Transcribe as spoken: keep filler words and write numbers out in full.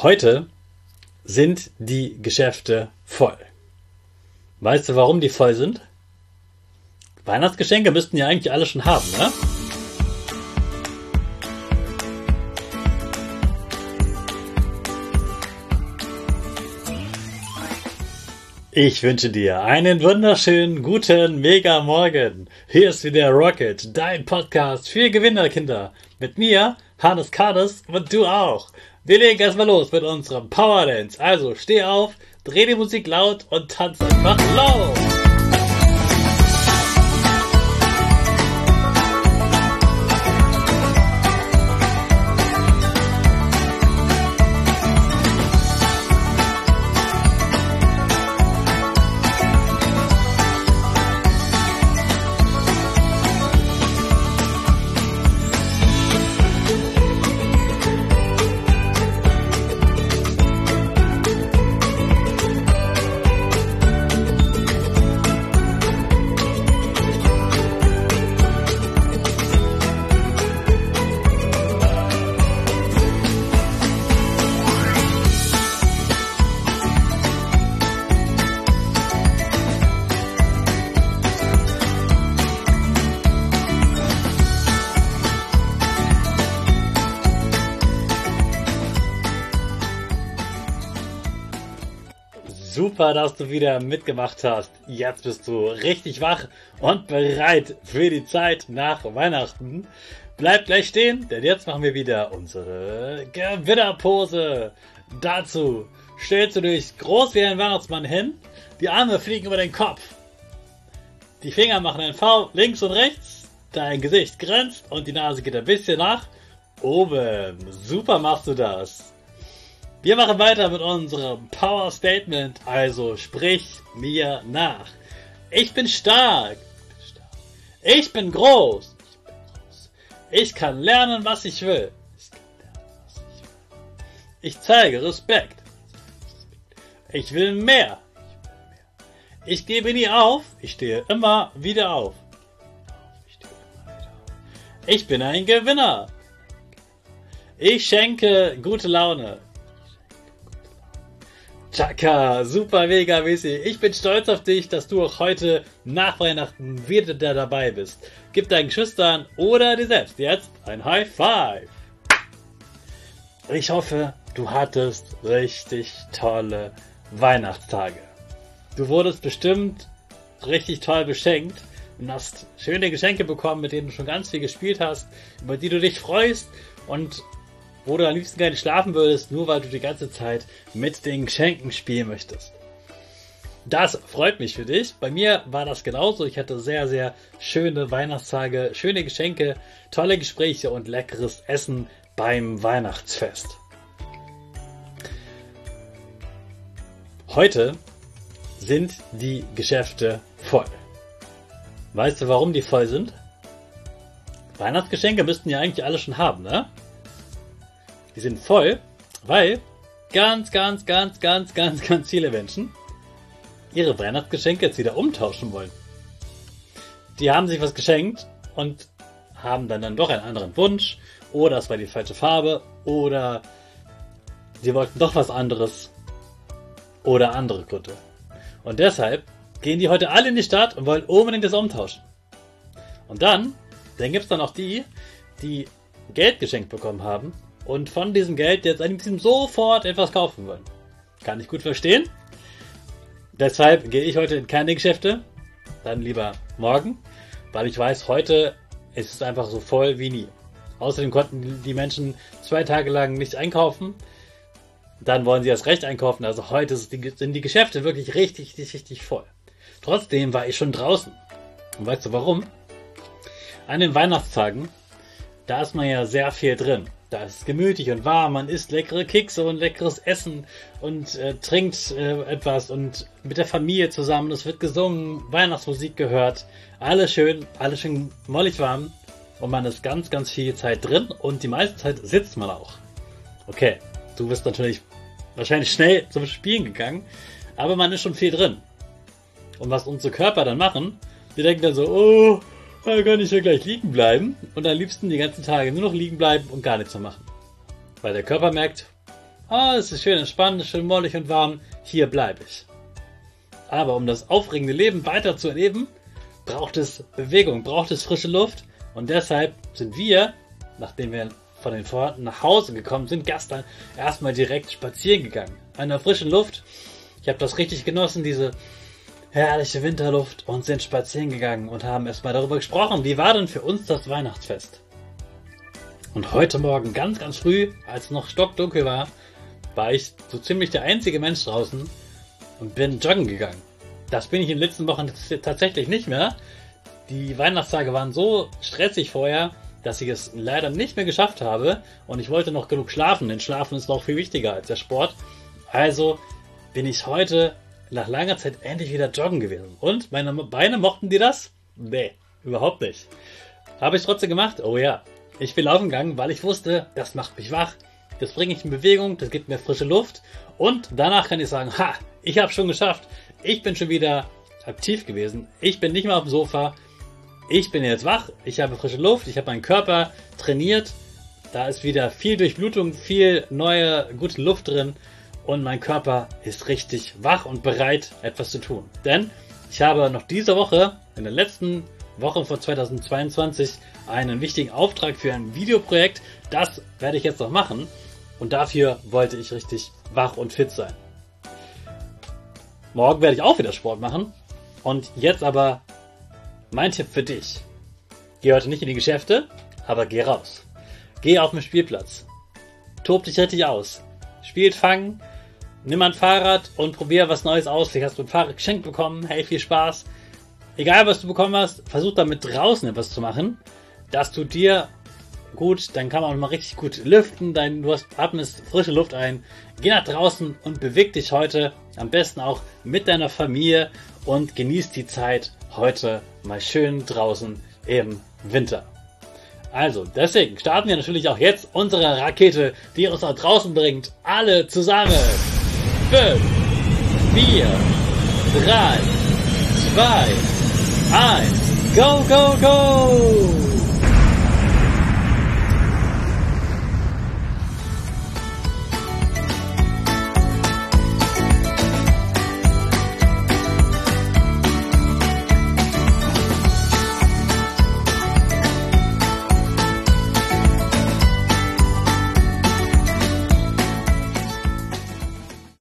Heute sind die Geschäfte voll. Weißt du, warum die voll sind? Weihnachtsgeschenke müssten ja eigentlich alle schon haben, ne? Ich wünsche dir einen wunderschönen, guten Mega-Morgen. Hier ist wieder Rocket, dein Podcast für Gewinnerkinder. Mit mir, Hannes Karnes, und du auch. Wir legen erstmal los mit unserem Power Dance. Also steh auf, dreh die Musik laut und tanz einfach laut. Super, dass du wieder mitgemacht hast. Jetzt bist du richtig wach und bereit für die Zeit nach Weihnachten. Bleib gleich stehen, denn jetzt machen wir wieder unsere Gewinnerpose. Dazu stellst du dich groß wie ein Weihnachtsmann hin, die Arme fliegen über den Kopf, die Finger machen ein V links und rechts, dein Gesicht grinst und die Nase geht ein bisschen nach oben. Super machst du das. Wir machen weiter mit unserem Power Statement, also sprich mir nach. Ich bin stark. Ich bin groß. Ich kann lernen, was ich will. Ich zeige Respekt. Ich will mehr. Ich gebe nie auf. Ich stehe immer wieder auf. Ich bin ein Gewinner. Ich schenke gute Laune. Chaka, super mega mäßig. Ich bin stolz auf dich, dass du auch heute nach Weihnachten wieder da dabei bist. Gib deinen Geschwistern oder dir selbst jetzt ein High Five. Ich hoffe, du hattest richtig tolle Weihnachtstage. Du wurdest bestimmt richtig toll beschenkt und hast schöne Geschenke bekommen, mit denen du schon ganz viel gespielt hast, über die du dich freust und wo du am liebsten gar nicht schlafen würdest, nur weil du die ganze Zeit mit den Geschenken spielen möchtest. Das freut mich für dich. Bei mir war das genauso. Ich hatte sehr, sehr schöne Weihnachtstage, schöne Geschenke, tolle Gespräche und leckeres Essen beim Weihnachtsfest. Heute sind die Geschäfte voll. Weißt du, warum die voll sind? Weihnachtsgeschenke müssten ja eigentlich alle schon haben, ne? Die sind voll, weil ganz, ganz, ganz, ganz, ganz, ganz viele Menschen ihre Weihnachtsgeschenke jetzt wieder umtauschen wollen. Die haben sich was geschenkt und haben dann, dann doch einen anderen Wunsch oder es war die falsche Farbe oder sie wollten doch was anderes oder andere Gründe. Und deshalb gehen die heute alle in die Stadt und wollen unbedingt das umtauschen. Und dann, dann gibt es dann auch die, die Geld geschenkt bekommen haben und von diesem Geld jetzt am liebsten sofort etwas kaufen wollen. Kann ich gut verstehen. Deshalb gehe ich heute in keine Geschäfte, dann lieber morgen, weil ich weiß, heute ist es einfach so voll wie nie. Außerdem konnten die Menschen zwei Tage lang nicht einkaufen, dann wollen sie erst recht einkaufen, also heute sind die Geschäfte wirklich richtig, richtig, richtig voll. Trotzdem war ich schon draußen. Und weißt du warum? An den Weihnachtstagen, da ist man ja sehr viel drin. Da ist es gemütlich und warm, man isst leckere Kekse und leckeres Essen und äh, trinkt äh, etwas und mit der Familie zusammen, es wird gesungen, Weihnachtsmusik gehört, alles schön, alles schön mollig warm und man ist ganz, ganz viel Zeit drin und die meiste Zeit sitzt man auch. Okay, du bist natürlich wahrscheinlich schnell zum Spielen gegangen, aber man ist schon viel drin. Und was unsere Körper dann machen, die denken dann so, oh, da kann ich ja gleich liegen bleiben und am liebsten die ganzen Tage nur noch liegen bleiben und gar nichts mehr machen. Weil der Körper merkt, oh, es ist schön entspannt, es ist schön mollig und warm, hier bleibe ich. Aber um das aufregende Leben weiter zu erleben, braucht es Bewegung, braucht es frische Luft. Und deshalb sind wir, nachdem wir von den Vororten nach Hause gekommen sind, gestern erstmal direkt spazieren gegangen. An der frischen Luft. Ich habe das richtig genossen, diese herrliche Winterluft, und sind spazieren gegangen und haben erstmal darüber gesprochen, wie war denn für uns das Weihnachtsfest. Und heute Morgen, ganz, ganz früh, als es noch stockdunkel war, war ich so ziemlich der einzige Mensch draußen und bin joggen gegangen. Das bin ich in den letzten Wochen tatsächlich nicht mehr. Die Weihnachtstage waren so stressig vorher, dass ich es leider nicht mehr geschafft habe, und ich wollte noch genug schlafen, denn Schlafen ist noch viel wichtiger als der Sport. Also bin ich heute nach langer Zeit endlich wieder joggen gewesen. Und meine Beine, mochten die das? Nee, überhaupt nicht. Habe ich trotzdem gemacht? Oh ja. Ich bin laufen gegangen, weil ich wusste, das macht mich wach, das bringt mich in Bewegung, das gibt mir frische Luft, und danach kann ich sagen, ha, ich habe schon geschafft, ich bin schon wieder aktiv gewesen, ich bin nicht mehr auf dem Sofa, ich bin jetzt wach, ich habe frische Luft, ich habe meinen Körper trainiert, da ist wieder viel Durchblutung, viel neue, gute Luft drin, und mein Körper ist richtig wach und bereit, etwas zu tun. Denn ich habe noch diese Woche, in der letzten Woche von zweitausendzweiundzwanzig, einen wichtigen Auftrag für ein Videoprojekt. Das werde ich jetzt noch machen, und dafür wollte ich richtig wach und fit sein. Morgen werde ich auch wieder Sport machen, und jetzt aber mein Tipp für dich. Geh heute nicht in die Geschäfte, aber geh raus. Geh auf den Spielplatz. Tob dich richtig aus. Spielt Fangen, nimm ein Fahrrad und probier was Neues aus. Vielleicht hast du ein Fahrrad geschenkt bekommen. Hey, viel Spaß. Egal, was du bekommen hast, versuch damit draußen etwas zu machen. Das tut dir gut, dann kann man auch mal richtig gut lüften. Dein, du hast, atmest frische Luft ein. Geh nach draußen und beweg dich heute. Am besten auch mit deiner Familie, und genieß die Zeit heute mal schön draußen im Winter. Also, deswegen starten wir natürlich auch jetzt unsere Rakete, die uns nach draußen bringt. Alle zusammen. fünf, vier, drei, zwei, eins. Go, go, go!